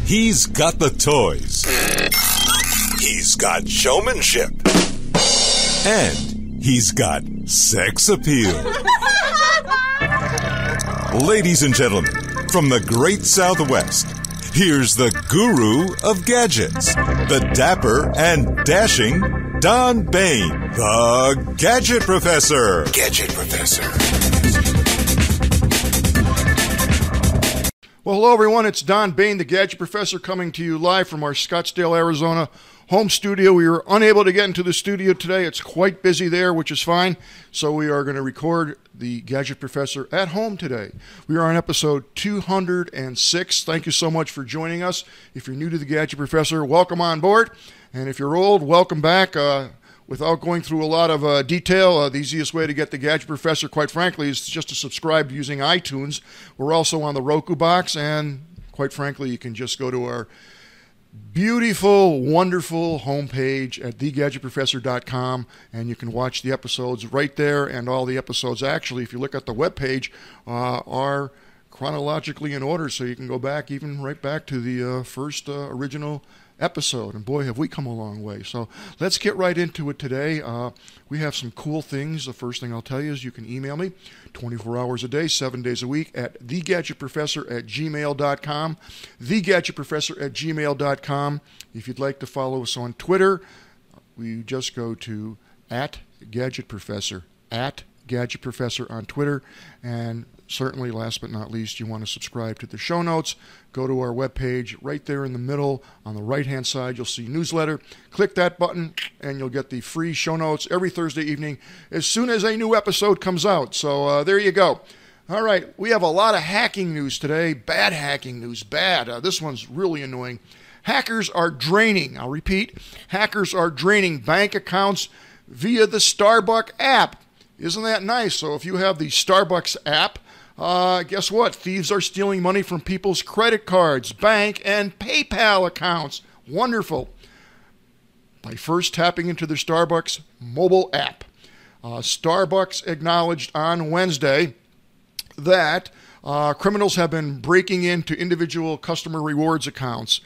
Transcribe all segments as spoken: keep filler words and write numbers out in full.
He's got the toys. He's got showmanship. And he's got sex appeal. Ladies and gentlemen, from the great Southwest, here's the guru of gadgets, the dapper and dashing Don Bain, the Gadget Professor. Gadget Professor. Well, hello, everyone. It's Don Bain, the Gadget Professor, coming to you live from our Scottsdale, Arizona home studio. We were unable to get into the studio today. It's quite busy there, which is fine. So we are going to record the Gadget Professor at home today. We are on episode two hundred six. Thank you so much for joining us. If you're new to the Gadget Professor, welcome on board. And if you're old, welcome back. Uh, without going through a lot of uh, detail, uh, the easiest way to get the Gadget Professor, quite frankly, is just to subscribe using iTunes. We're also on the Roku box, and quite frankly, you can just go to our beautiful, wonderful homepage at the gadget professor dot com, and you can watch the episodes right there. And all the episodes, actually, if you look at the webpage, uh, are chronologically in order, so you can go back, even right back to the uh, first uh, original episode. And boy, have we come a long way. So let's get right into it today. Uh, we have some cool things. The first thing I'll tell you is you can email me twenty-four hours a day, seven days a week at the gadget professor at gmail dot com. the gadget professor at gmail dot com. If you'd like to follow us on Twitter, we just go to at GadgetProfessor, at GadgetProfessor on Twitter. And certainly, last but not least, you want to subscribe to the show notes. Go to our webpage. Right there in the middle, on the right-hand side, you'll see newsletter. Click that button, and you'll get the free show notes every Thursday evening as soon as a new episode comes out. So uh, there you go. All right, we have a lot of hacking news today. Bad hacking news, bad. Uh, this one's really annoying. Hackers are draining, I'll repeat, hackers are draining bank accounts via the Starbucks app. Isn't that nice? So if you have the Starbucks app, Uh, guess what? Thieves are stealing money from people's credit cards, bank, and PayPal accounts. Wonderful. By first tapping into their Starbucks mobile app. Uh, Starbucks acknowledged on Wednesday that uh, criminals have been breaking into individual customer rewards accounts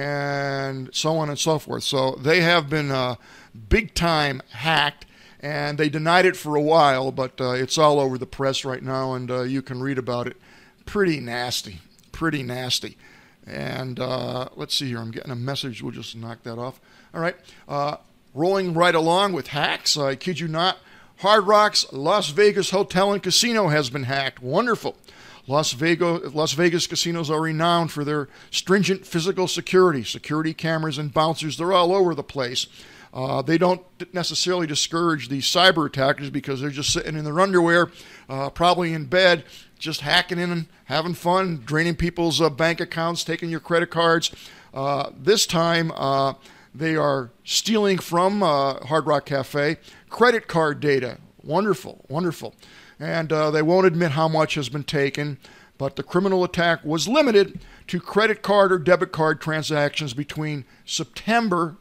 and so on and so forth. So they have been uh, big time hacked. And they denied it for a while, but uh, it's all over the press right now, and uh, you can read about it. Pretty nasty, pretty nasty. And uh, let's see here. I'm getting a message. We'll just knock that off. All right. Uh, rolling right along with hacks. I kid you not. Hard Rock's Las Vegas Hotel and Casino has been hacked. Wonderful. Las Vegas, Las Vegas casinos are renowned for their stringent physical security. Security cameras and bouncers, they're all over the place. Uh, they don't necessarily discourage the cyber attackers because they're just sitting in their underwear, uh, probably in bed, just hacking in and having fun, draining people's uh, bank accounts, taking your credit cards. Uh, this time, uh, they are stealing from uh, Hard Rock Cafe credit card data. Wonderful, wonderful. And uh, they won't admit how much has been taken, but the criminal attack was limited to credit card or debit card transactions between September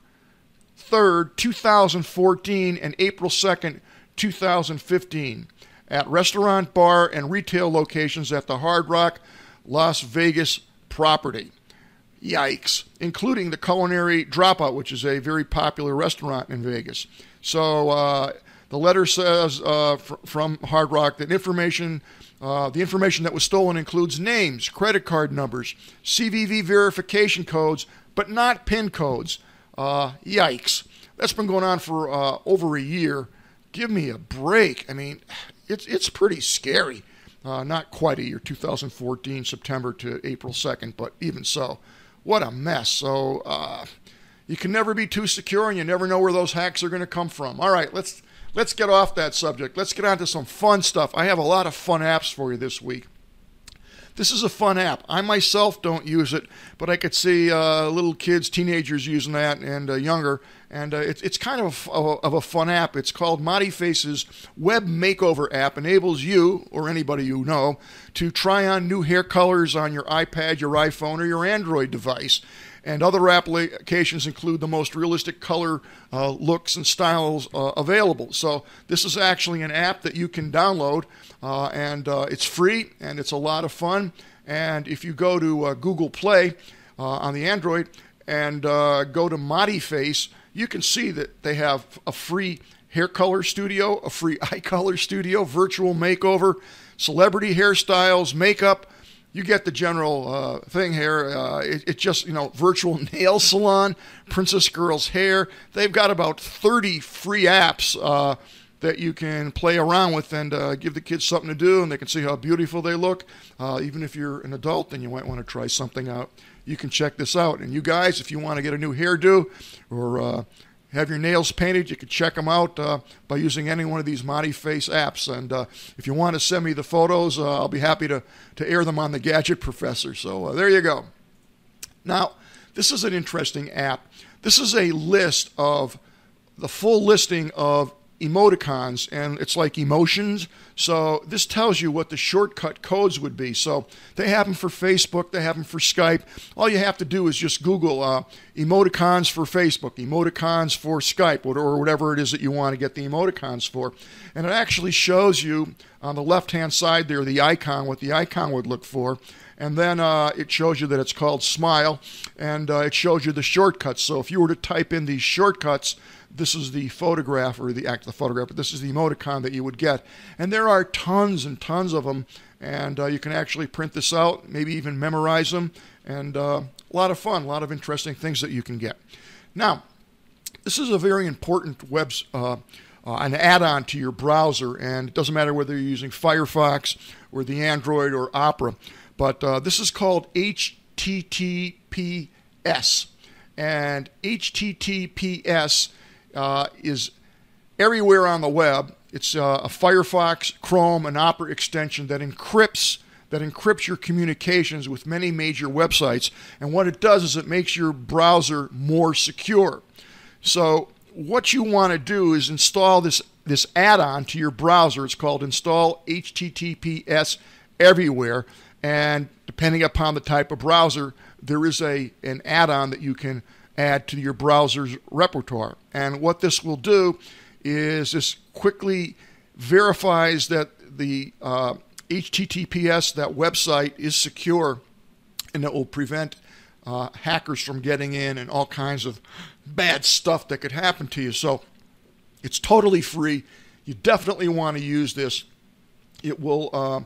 third, two thousand fourteen and April second, two thousand fifteen at restaurant, bar, and retail locations at the Hard Rock Las Vegas property. Yikes. Including the Culinary Dropout, which is a very popular restaurant in Vegas. So uh, the letter says uh, fr- from Hard Rock that information, uh, the information that was stolen includes names, credit card numbers, C V V verification codes, but not PIN codes. Uh, yikes. That's been going on for uh, over a year. Give me a break. I mean, it's it's pretty scary. Uh, not quite a year, two thousand fourteen, September to April second, but even so, what a mess. So uh, you can never be too secure, and you never know where those hacks are going to come from. All right, let's let's get off that subject. Let's get on to some fun stuff. I have a lot of fun apps for you this week. This is a fun app. I myself don't use it, but I could see uh, little kids, teenagers using that, and uh, younger. And uh, it's it's kind of a, of a fun app. It's called ModiFace's Web Makeover app. Enables you, or anybody you know, to try on new hair colors on your iPad, your iPhone, or your Android device. And other applications include the most realistic color uh, looks and styles uh, available. So this is actually an app that you can download, uh, and uh, it's free, and it's a lot of fun. And if you go to uh, Google Play, uh, on the Android and uh, go to ModiFace, you can see that they have a free hair color studio, a free eye color studio, virtual makeover, celebrity hairstyles, makeup. You get the general uh, thing here. Uh, it, it just, you know, virtual nail salon, Princess Girls Hair. They've got about thirty free apps uh, that you can play around with and uh, give the kids something to do, and they can see how beautiful they look. Uh, even if you're an adult, then you might want to try something out. You can check this out. And you guys, if you want to get a new hairdo or uh, have your nails painted, you can check them out uh, by using any one of these ModiFace apps. And uh, if you want to send me the photos, uh, I'll be happy to, to air them on the Gadget Professor. So uh, there you go. Now, this is an interesting app. This is a list of the full listing of emoticons, and it's like emotions. So this tells you what the shortcut codes would be. So they have them for Facebook, they have them for Skype. All you have to do is just Google uh, emoticons for Facebook, emoticons for Skype, or whatever it is that you want to get the emoticons for. And it actually shows you on the left-hand side there the icon, what the icon would look for. And then uh, it shows you that it's called Smile, and uh, it shows you the shortcuts. So if you were to type in these shortcuts, this is the photograph, or the act of the photograph, but this is the emoticon that you would get. And there are tons and tons of them, and uh, you can actually print this out, maybe even memorize them, and uh, a lot of fun, a lot of interesting things that you can get. Now, this is a very important web, uh, uh, an add-on to your browser, and it doesn't matter whether you're using Firefox or the Android or Opera, but uh, this is called H T T P S, and H T T P S Uh, is everywhere on the web. It's uh, a Firefox, Chrome, and Opera extension that encrypts that encrypts your communications with many major websites. And what it does is it makes your browser more secure. So what you want to do is install this this add-on to your browser. It's called Install H T T P S Everywhere. And depending upon the type of browser, there is a an add-on that you can add to your browser's repertoire. And what this will do is this quickly verifies that the uh, H T T P S, that website, is secure, and it will prevent uh, hackers from getting in and all kinds of bad stuff that could happen to you. So it's totally free. You definitely want to use this. It will, uh,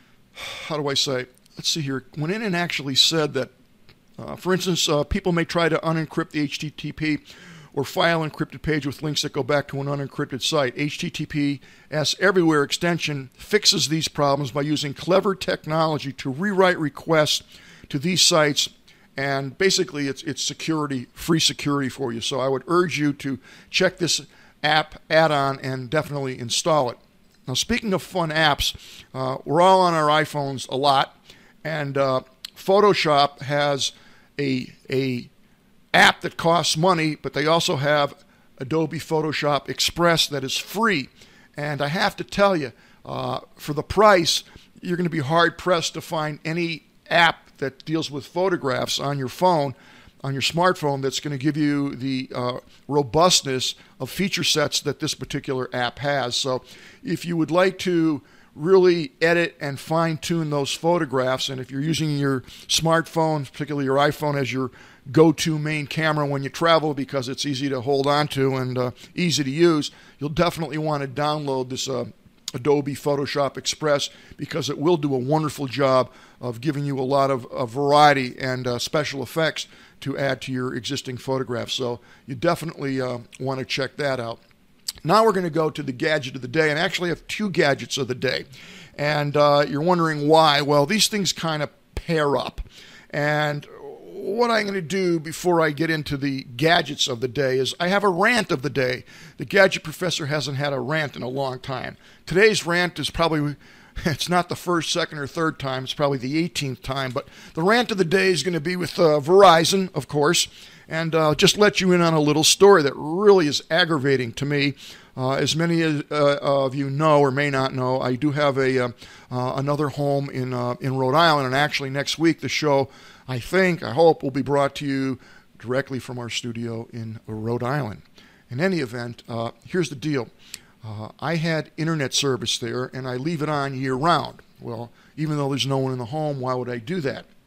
how do I say, let's see here, went in and actually said that Uh, for instance, uh, people may try to unencrypt the H T T P or file encrypted page with links that go back to an unencrypted site. H T T P S Everywhere extension fixes these problems by using clever technology to rewrite requests to these sites, and basically it's it's security, free security for you. So I would urge you to check this app add-on and definitely install it. Now, speaking of fun apps, uh, we're all on our iPhones a lot, and uh, Photoshop has a a app that costs money, but they also have Adobe Photoshop Express that is free. And I have to tell you, uh, for the price, you're going to be hard-pressed to find any app that deals with photographs on your phone, on your smartphone, that's going to give you the uh, robustness of feature sets that this particular app has. So if you would like to really edit and fine-tune those photographs, and if you're using your smartphone, particularly your iPhone, as your go-to main camera when you travel because it's easy to hold on to and uh, easy to use, you'll definitely want to download this uh, Adobe Photoshop Express, because it will do a wonderful job of giving you a lot of, of variety and uh, special effects to add to your existing photographs. So you definitely uh, want to check that out. Now we're going to go to the gadget of the day, and actually have two gadgets of the day. And uh, you're wondering why. Well, these things kind of pair up. And what I'm going to do before I get into the gadgets of the day is I have a rant of the day. The Gadget Professor hasn't had a rant in a long time. Today's rant is probably, it's not the first, second, or third time. It's probably the eighteenth time. But the rant of the day is going to be with uh, Verizon, of course. And uh, just let you in on a little story that really is aggravating to me. Uh, as many as, uh, of you know or may not know, I do have a uh, uh, another home in uh, in Rhode Island, and actually next week the show, I think, I hope, will be brought to you directly from our studio in Rhode Island. In any event, uh, here's the deal. Uh, I had internet service there, and I leave it on year-round. Well, even though there's no one in the home, why would I do that?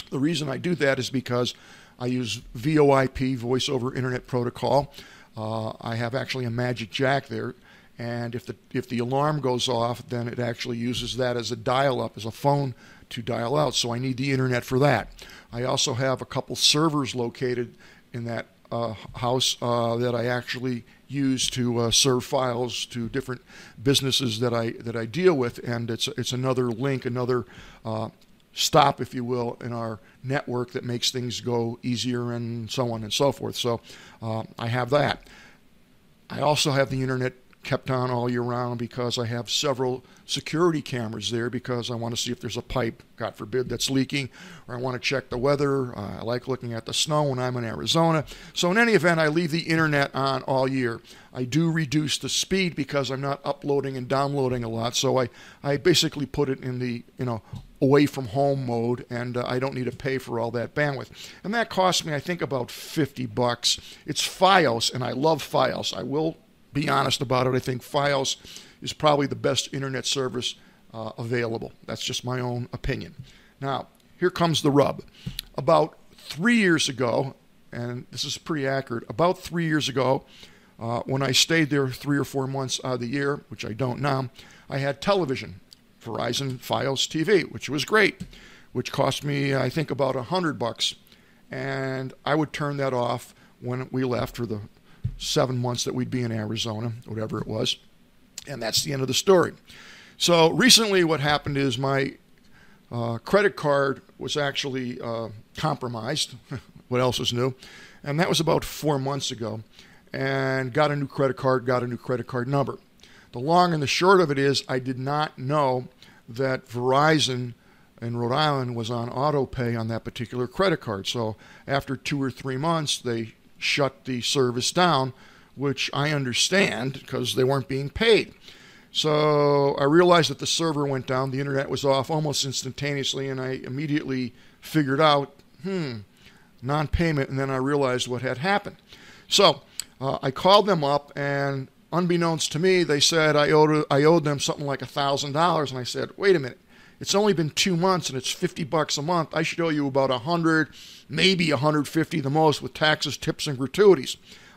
The reason I do that is because I use V O I P, Voice over Internet Protocol. Uh, I have actually a Magic Jack there, and if the if the alarm goes off, then it actually uses that as a dial-up, as a phone to dial out. So I need the internet for that. I also have a couple servers located in that uh, house uh, that I actually use to uh, serve files to different businesses that I that I deal with, and it's it's another link, another uh, stop, if you will, in our network that makes things go easier and so on and so forth. So uh, I have that. I also have the internet kept on all year round because I have several security cameras there because I want to see if there's a pipe, God forbid, that's leaking, or I want to check the weather. Uh, I like looking at the snow when I'm in Arizona. So in any event, I leave the internet on all year. I do reduce the speed because I'm not uploading and downloading a lot, so I, I basically put it in the, you know, away from home mode, and uh, I don't need to pay for all that bandwidth. And that cost me, I think, about fifty bucks. It's Fios, and I love Fios. I will be honest about it. I think Fios is probably the best internet service uh, available. That's just my own opinion. Now, here comes the rub. About three years ago, and this is pretty accurate, about three years ago, uh, when I stayed there three or four months out of the year, which I don't now, I had television, Verizon Fios T V, which was great, which cost me, I think, about a hundred bucks. And I would turn that off when we left for the seven months that we'd be in Arizona, whatever it was. And that's the end of the story. So recently what happened is my uh, credit card was actually uh, compromised. What else is new? And that was about four months ago. And got a new credit card, got a new credit card number. The long and the short of it is I did not know that Verizon in Rhode Island was on auto pay on that particular credit card. So after two or three months, they shut the service down, which I understand because they weren't being paid. So I realized that the server went down, the internet was off almost instantaneously, and I immediately figured out, hmm, non-payment, and then I realized what had happened. So uh, I called them up, and unbeknownst to me, they said I owed, I owed them something like one thousand dollars, and I said, wait a minute, it's only been two months and it's fifty bucks a month. I should owe you about one hundred, maybe one hundred fifty the most with taxes, tips, and gratuities.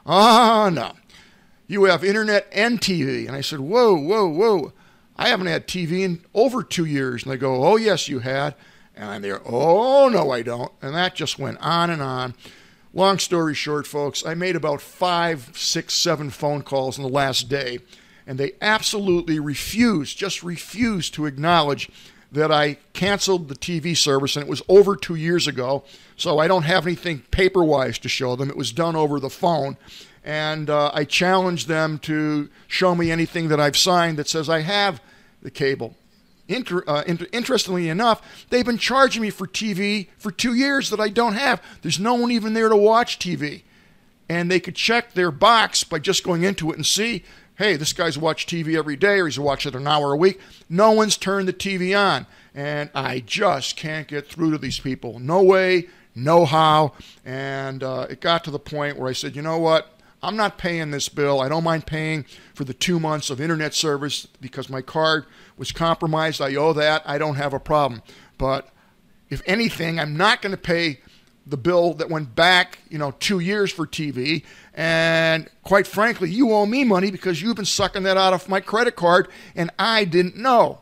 Ah, no. You have internet and T V. And I said, whoa, whoa, whoa. I haven't had T V in over two years. And they go, oh, yes, you had. And I'm there, oh, no, I don't. And that just went on and on. Long story short, folks, I made about five, six, seven phone calls in the last day. And they absolutely refused, just refused to acknowledge that I canceled the T V service, and it was over two years ago, so I don't have anything paper-wise to show them. It was done over the phone, and uh, I challenged them to show me anything that I've signed that says I have the cable. Inter- uh, inter- interestingly enough, they've been charging me for T V for two years that I don't have. There's no one even there to watch T V, and they could check their box by just going into it and see, hey, this guy's watched T V every day, or he's watched it an hour a week. No one's turned the T V on, and I just can't get through to these people. No way, no how, and uh, it got to the point where I said, you know what? I'm not paying this bill. I don't mind paying for the two months of internet service because my card was compromised. I owe that. I don't have a problem. But if anything, I'm not going to pay the bill that went back, you know, two years for T V. And quite frankly, you owe me money because you've been sucking that out of my credit card, and I didn't know.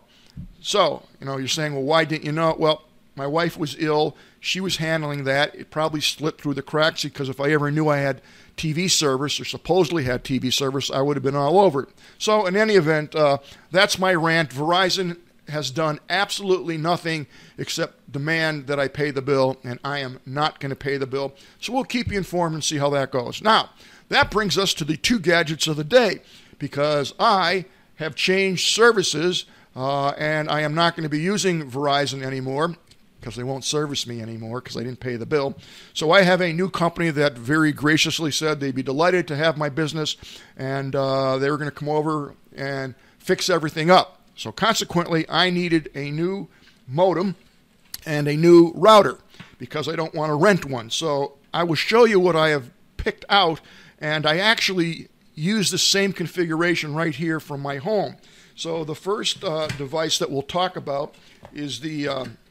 So, you know, you're saying, well, why didn't you know? Well, my wife was ill. She was handling that. It probably slipped through the cracks because if I ever knew I had T V service or supposedly had T V service, I would have been all over it. So in any event, uh, that's my rant. Verizon has done absolutely nothing except demand that I pay the bill, and I am not going to pay the bill. So we'll keep you informed and see how that goes. Now, that brings us to the two gadgets of the day, because I have changed services, uh, and I am not going to be using Verizon anymore because they won't service me anymore because I didn't pay the bill. So I have a new company that very graciously said they'd be delighted to have my business, and uh, they were going to come over and fix everything up. So consequently, I needed a new modem and a new router because I don't want to rent one. So I will show you what I have picked out, and I actually use the same configuration right here from my home. So the first uh, device that we'll talk about is the uh,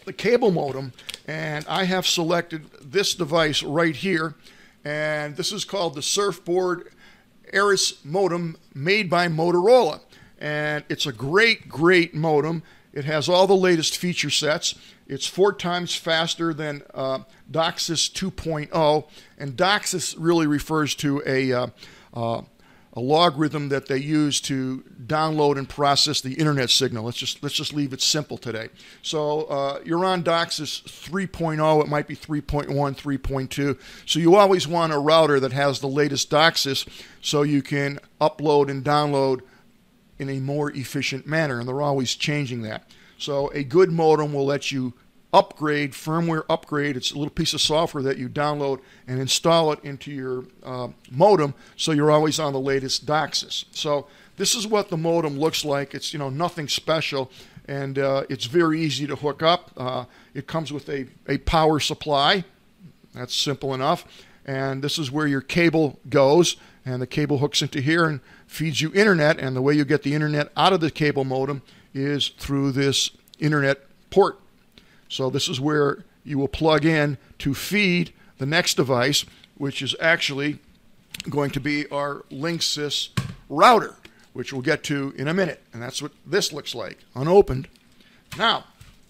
the cable modem, and I have selected this device right here, and this is called the Surfboard Ares modem made by Motorola, and it's a great, great modem. It has all the latest feature sets. It's four times faster than uh, DOCSIS two point oh, and DOCSIS really refers to a uh, uh, a logarithm that they use to download and process the internet signal. Let's just let's just leave it simple today. So uh, you're on DOCSIS three point oh. It might be three point one, three point two. So you always want a router that has the latest DOCSIS so you can upload and download in a more efficient manner, and they're always changing that. So a good modem will let you upgrade, firmware upgrade. It's a little piece of software that you download and install it into your uh, modem, so you're always on the latest DOCSIS. So this is what the modem looks like. It's, you know, nothing special, and uh, it's very easy to hook up. Uh, it comes with a, a power supply. That's simple enough. And this is where your cable goes, and the cable hooks into here and feeds you internet, and the way you get the internet out of the cable modem is through this internet port. So this is where you will plug in to feed the next device, which is actually going to be our Linksys router, which we'll get to in a minute. And that's what this looks like, unopened. Now,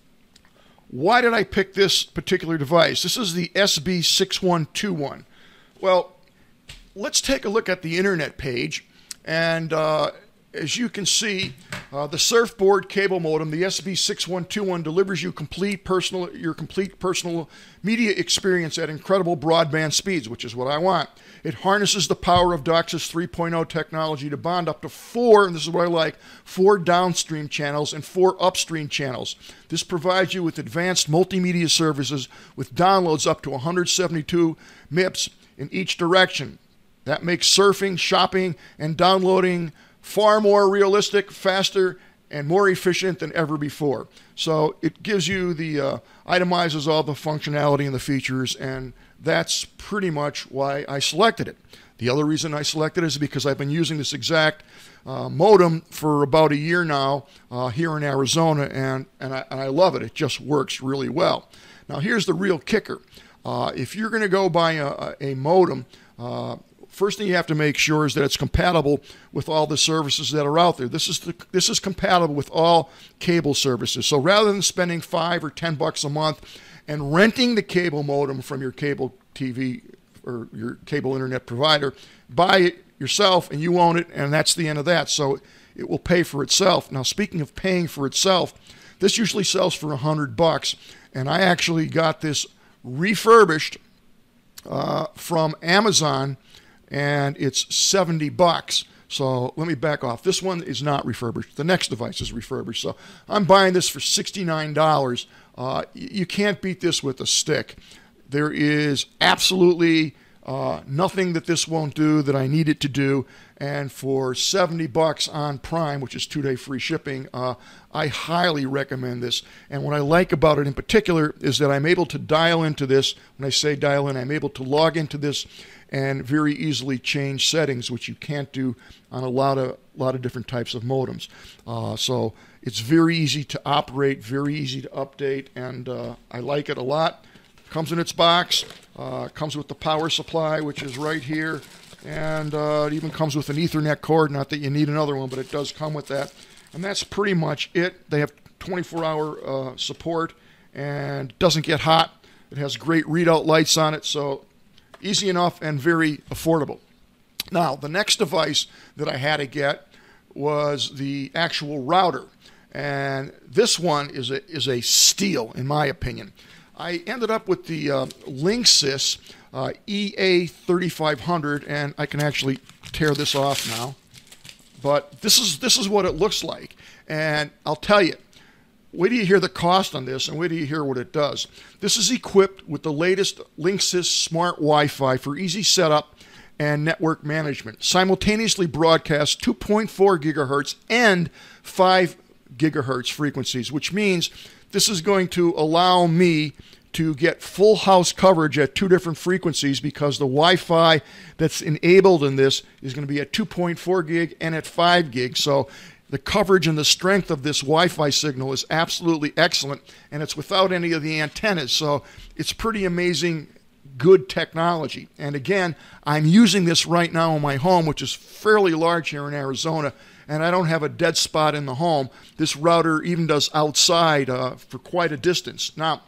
why did I pick this particular device? This is the S B six one two one. Well, let's take a look at the internet page. And uh, as you can see, uh, the Surfboard cable modem, the S B six one two one, delivers you complete personal, your complete personal media experience at incredible broadband speeds, which is what I want. It harnesses the power of DOCSIS three point oh technology to bond up to four, and this is what I like, four downstream channels and four upstream channels. This provides you with advanced multimedia services with downloads up to one hundred seventy-two megabytes in each direction. That makes surfing, shopping, and downloading far more realistic, faster, and more efficient than ever before. So it gives you the, uh, itemizes all the functionality and the features, and that's pretty much why I selected it. The other reason I selected it is because I've been using this exact uh, modem for about a year now uh, here in Arizona, and, and, I, and I love it. It just works really well. Now here's the real kicker. Uh, if you're going to go buy a, a modem, uh, first thing you have to make sure is that it's compatible with all the services that are out there. This is the, this is compatible with all cable services. So rather than spending five or ten bucks a month and renting the cable modem from your cable T V or your cable internet provider, buy it yourself and you own it, and that's the end of that. So it will pay for itself. Now, speaking of paying for itself, this usually sells for a hundred bucks, and I actually got this refurbished uh, from Amazon, and it's seventy bucks. So let me back off. This one is not refurbished. The next device is refurbished. So I'm buying this for sixty-nine dollars. Uh, you can't beat this with a stick. There is absolutely uh, nothing that this won't do that I need it to do. And for seventy bucks on Prime, which is two-day free shipping, uh, I highly recommend this. And what I like about it in particular is that I'm able to dial into this. When I say dial in, I'm able to log into this and very easily change settings, which you can't do on a lot of lot of different types of modems. Uh, so it's very easy to operate, very easy to update, and uh, I like it a lot. Comes in its box, uh, comes with the power supply, which is right here, and uh, it even comes with an Ethernet cord. Not that you need another one, but it does come with that. And that's pretty much it. They have twenty-four hour uh, support, and doesn't get hot. It has great readout lights on it, so easy enough and very affordable. Now, the next device that I had to get was the actual router, and this one is a is a steal in my opinion. I ended up with the uh, Linksys uh, E A thirty-five hundred, and I can actually tear this off now. But this is this is what it looks like, and I'll tell you, wait till you hear the cost on this, and wait till you hear what it does. This is equipped with the latest Linksys Smart Wi-Fi for easy setup and network management. Simultaneously broadcasts two point four gigahertz and five gigahertz frequencies, which means this is going to allow me to get full house coverage at two different frequencies, because the Wi-Fi that's enabled in this is going to be at two point four gig and at five gig. So the coverage and the strength of this Wi-Fi signal is absolutely excellent, and it's without any of the antennas. So it's pretty amazing, good technology. And again, I'm using this right now in my home, which is fairly large here in Arizona, and I don't have a dead spot in the home. This router even does outside uh, for quite a distance. Now,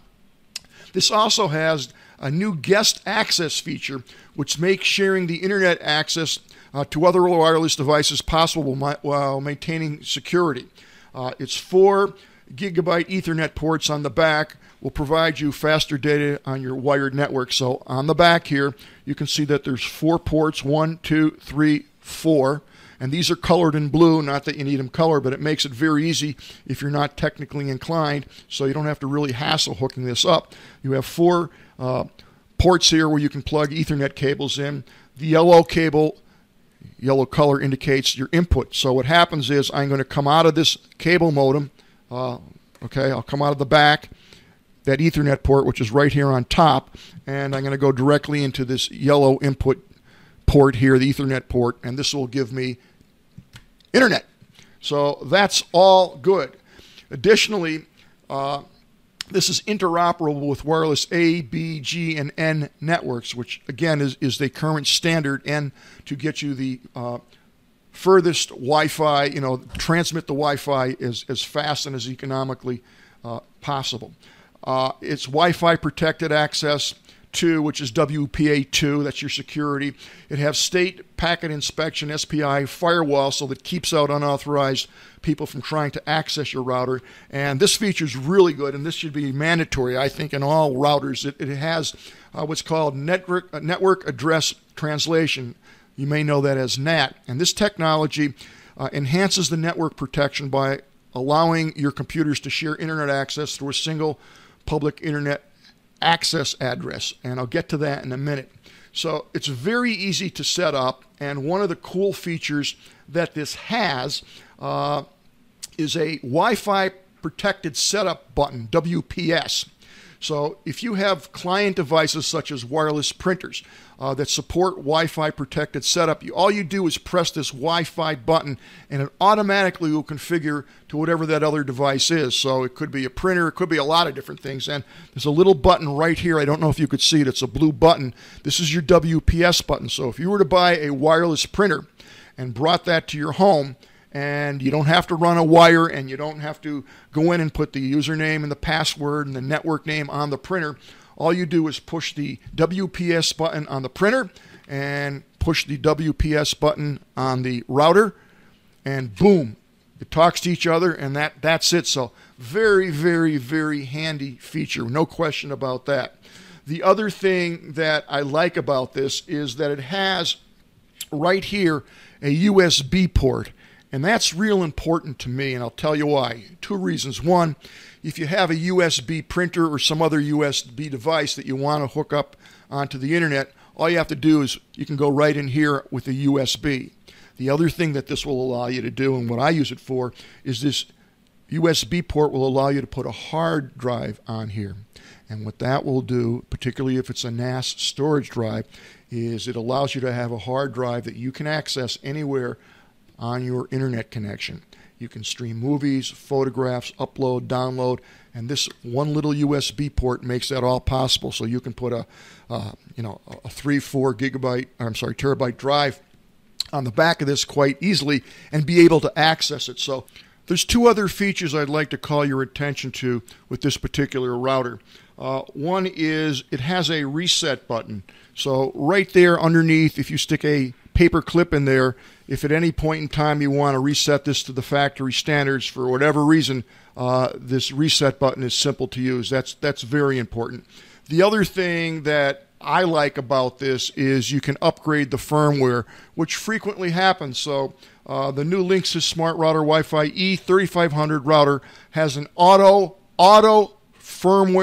this also has a new guest access feature, which makes sharing the internet access uh, to other wireless devices possible while maintaining security. Uh, it's four gigabyte Ethernet ports on the back will provide you faster data on your wired network. So on the back here, you can see that there's four ports, one, two, three, four. And these are colored in blue, not that you need them colored, but it makes it very easy if you're not technically inclined, so you don't have to really hassle hooking this up. You have four uh, ports here where you can plug Ethernet cables in. The yellow cable, yellow color indicates your input. So what happens is I'm going to come out of this cable modem, uh, okay, I'll come out of the back, that Ethernet port, which is right here on top, and I'm going to go directly into this yellow input port here, the Ethernet port, and this will give me internet. So that's all good. Additionally, uh, this is interoperable with wireless A, B, G, and N networks, which again is, is the current standard N to get you the uh, furthest Wi-Fi, you know, transmit the Wi-Fi as, as fast and as economically uh, possible. Uh, it's Wi-Fi protected access two, which is W P A two, that's your security. It has state packet inspection, S P I firewall, so that keeps out unauthorized people from trying to access your router. And this feature is really good, and this should be mandatory, I think, in all routers. It, it has uh, what's called network, uh, network address translation. You may know that as N A T. And this technology uh, enhances the network protection by allowing your computers to share internet access through a single public internet access address, and I'll get to that in a minute. So it's very easy to set up, and one of the cool features that this has uh, is a Wi-Fi protected setup button, W P S. So if you have client devices such as wireless printers uh, that support Wi-Fi protected setup, you, all you do is press this Wi-Fi button and it automatically will configure to whatever that other device is. So it could be a printer, it could be a lot of different things. And there's a little button right here. I don't know if you could see it. It's a blue button. This is your W P S button. So if you were to buy a wireless printer and brought that to your home, and you don't have to run a wire, and you don't have to go in and put the username and the password and the network name on the printer. All you do is push the W P S button on the printer and push the W P S button on the router, and boom, it talks to each other, and that, that's it. So very, very, very handy feature, no question about that. The other thing that I like about this is that it has right here a U S B port. And that's real important to me, and I'll tell you why. Two reasons. One, if you have a U S B printer or some other U S B device that you want to hook up onto the internet, all you have to do is you can go right in here with a U S B. The other thing that this will allow you to do, and what I use it for, is this U S B port will allow you to put a hard drive on here. And what that will do, particularly if it's a N A S storage drive, is it allows you to have a hard drive that you can access anywhere on your internet connection. You can stream movies, photographs, upload, download, and this one little U S B port makes that all possible. So you can put a, uh, you know, a three, four gigabyte, I'm sorry, terabyte drive on the back of this quite easily and be able to access it. So there's two other features I'd like to call your attention to with this particular router. Uh, one is it has a reset button. So right there underneath, if you stick a paper clip in there, if at any point in time you want to reset this to the factory standards for whatever reason, uh, this reset button is simple to use. That's that's very important. The other thing that I like about this is you can upgrade the firmware, which frequently happens. So uh, the new Linksys Smart Router Wi-Fi E thirty-five hundred router has an auto auto firmware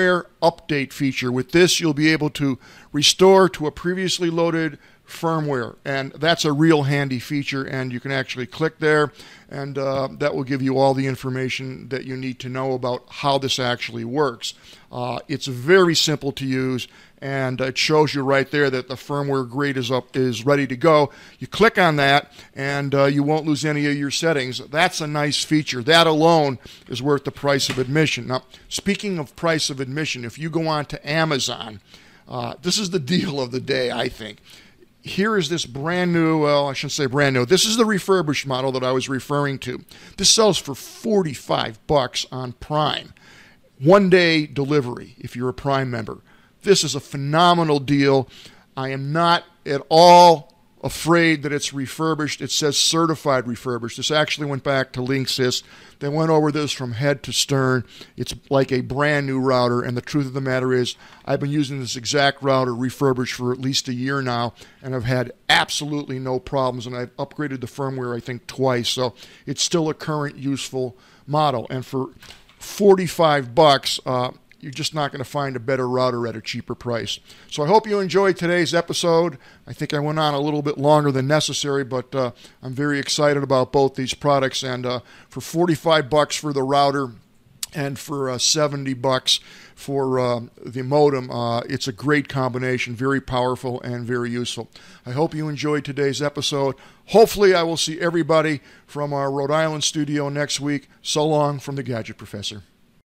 update feature. With this, you'll be able to restore to a previously loaded firmware, and that's a real handy feature, and you can actually click there, and uh, that will give you all the information that you need to know about how this actually works. Uh, it's very simple to use, and it shows you right there that the firmware grade is up, is ready to go. You click on that, and uh, you won't lose any of your settings. That's a nice feature. That alone is worth the price of admission. Now, speaking of price of admission, if you go on to Amazon, uh, this is the deal of the day, I think. Here is this brand new, well, I shouldn't say brand new. This is the refurbished model that I was referring to. This sells for forty-five bucks on Prime. One day delivery if you're a Prime member. This is a phenomenal deal. I am not at all afraid that it's refurbished. It says certified refurbished. This actually went back to Linksys. They went over this from head to stern. It's like a brand new router, and the truth of the matter is I've been using this exact router refurbished for at least a year now, and I've had absolutely no problems, and I've upgraded the firmware, I think, twice, so it's still a current useful model. And for forty-five bucks, uh, you're just not going to find a better router at a cheaper price. So I hope you enjoyed today's episode. I think I went on a little bit longer than necessary, but uh, I'm very excited about both these products. And uh, for forty-five bucks for the router and for uh, seventy bucks for uh, the modem, uh, it's a great combination, very powerful and very useful. I hope you enjoyed today's episode. Hopefully I will see everybody from our Rhode Island studio next week. So long from the Gadget Professor.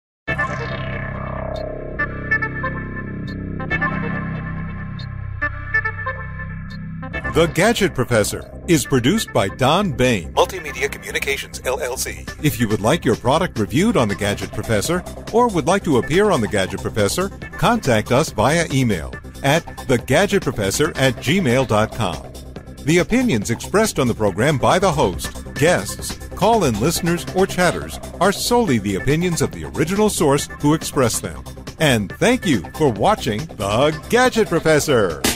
The Gadget Professor is produced by Don Bain, Multimedia Communications, L L C. If you would like your product reviewed on The Gadget Professor or would like to appear on The Gadget Professor, contact us via email at the gadget professor at gmail dot com. The opinions expressed on the program by the host, guests, call-in listeners, or chatters are solely the opinions of the original source who expressed them. And thank you for watching The Gadget Professor.